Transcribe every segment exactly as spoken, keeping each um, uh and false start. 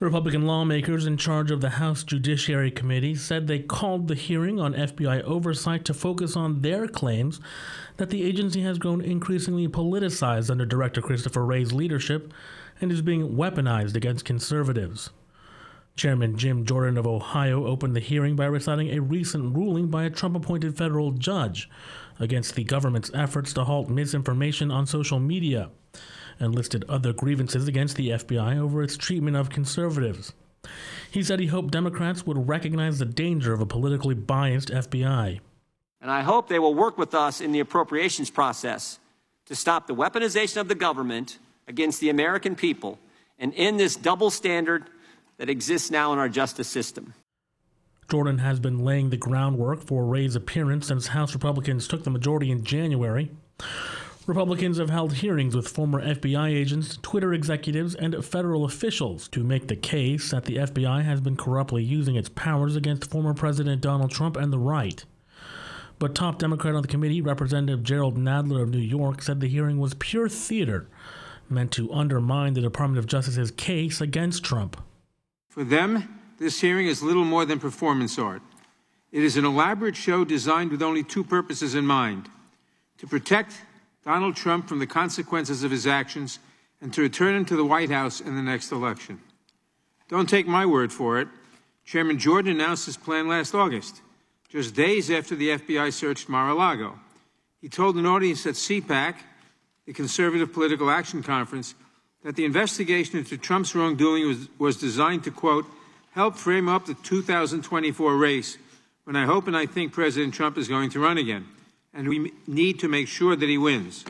Republican lawmakers in charge of the House Judiciary Committee said they called the hearing on F B I oversight to focus on their claims that the agency has grown increasingly politicized under Director Christopher Wray's leadership and is being weaponized against conservatives. Chairman Jim Jordan of Ohio opened the hearing by reciting a recent ruling by a Trump-appointed federal judge against the government's efforts to halt misinformation on social media, and listed other grievances against the F B I over its treatment of conservatives. He said he hoped Democrats would recognize the danger of a politically biased F B I. And I hope they will work with us in the appropriations process to stop the weaponization of the government against the American people and end this double standard that exists now in our justice system. Jordan has been laying the groundwork for Wray's appearance since House Republicans took the majority in January. Republicans have held hearings with former F B I agents, Twitter executives, and federal officials to make the case that the F B I has been corruptly using its powers against former President Donald Trump and the right. But top Democrat on the committee, Representative Gerald Nadler of New York, said the hearing was pure theater, meant to undermine the Department of Justice's case against Trump. For them, this hearing is little more than performance art. It is an elaborate show designed with only two purposes in mind: to protect Donald Trump from the consequences of his actions and to return him to the White House in the next election. Don't take my word for it. Chairman Jordan announced his plan last August, just days after the F B I searched Mar-a-Lago. He told an audience at C PAC, the Conservative Political Action Conference, that the investigation into Trump's wrongdoing was, was designed to, quote, help frame up the two thousand twenty-four race when I hope and I think President Trump is going to run again, and we need to make sure that he wins.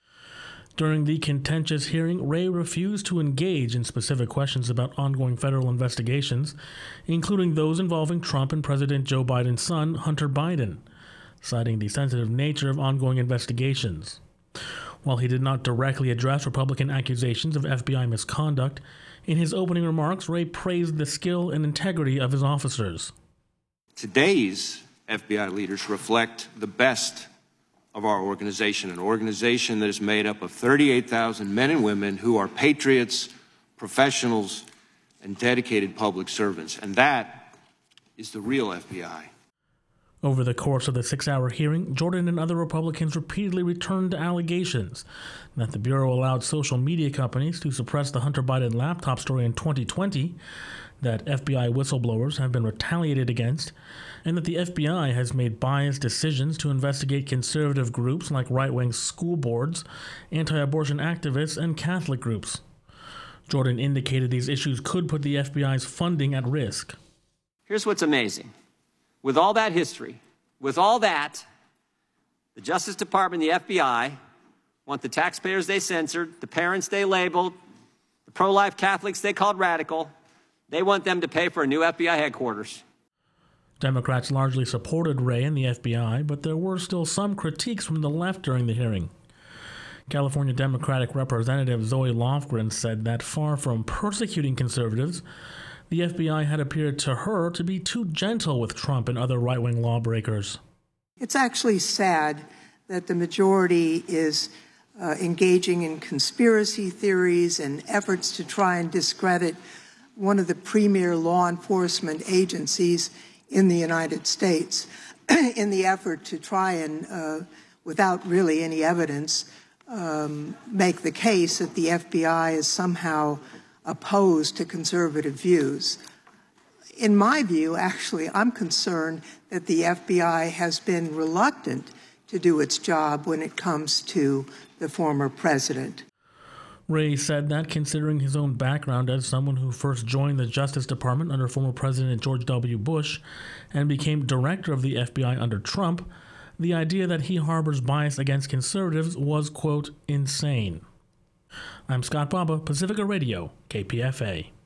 During the contentious hearing, Wray refused to engage in specific questions about ongoing federal investigations, including those involving Trump and President Joe Biden's son, Hunter Biden, citing the sensitive nature of ongoing investigations. While he did not directly address Republican accusations of F B I misconduct, in his opening remarks, Wray praised the skill and integrity of his officers. Today's F B I leaders reflect the best of our organization, an organization that is made up of thirty-eight thousand men and women who are patriots, professionals, and dedicated public servants. And that is the real F B I. Over the course of the six-hour hearing, Jordan and other Republicans repeatedly returned to allegations that the Bureau allowed social media companies to suppress the Hunter Biden laptop story in twenty twenty, that F B I whistleblowers have been retaliated against, and that the F B I has made biased decisions to investigate conservative groups like right-wing school boards, anti-abortion activists, and Catholic groups. Jordan indicated these issues could put the F B I's funding at risk. Here's what's amazing. With all that history, with all that, the Justice Department and the F B I want the taxpayers they censored, the parents they labeled, the pro-life Catholics they called radical, they want them to pay for a new F B I headquarters. Democrats largely supported Wray and the F B I, but there were still some critiques from the left during the hearing. California Democratic Representative Zoe Lofgren said that far from persecuting conservatives, the F B I had appeared to her to be too gentle with Trump and other right-wing lawbreakers. It's actually sad that the majority is uh, engaging in conspiracy theories and efforts to try and discredit one of the premier law enforcement agencies in the United States in the effort to try and, uh, without really any evidence, um, make the case that the F B I is somehow opposed to conservative views. In my view, actually, I'm concerned that the F B I has been reluctant to do its job when it comes to the former president. Wray said that, considering his own background as someone who first joined the Justice Department under former President George W. Bush and became director of the F B I under Trump, the idea that he harbors bias against conservatives was, quote, insane. I'm Scott Baba, Pacifica Radio, K P F A.